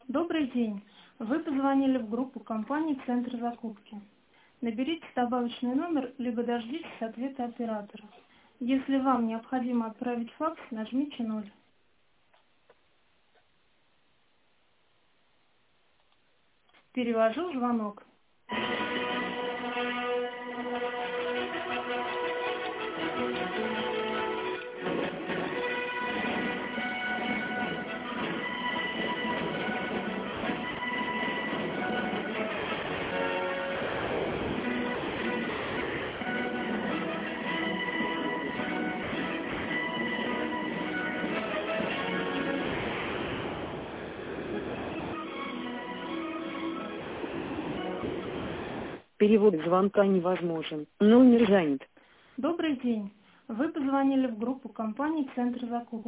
Добрый день. Вы позвонили в группу компании «Центр закупки». Наберите добавочный номер, либо дождитесь ответа оператора. Если вам необходимо отправить факс, нажмите 0. Перевожу звонок. Перевод звонка невозможен. Номер занят. Добрый день. Вы позвонили в группу компании «Центр закупки».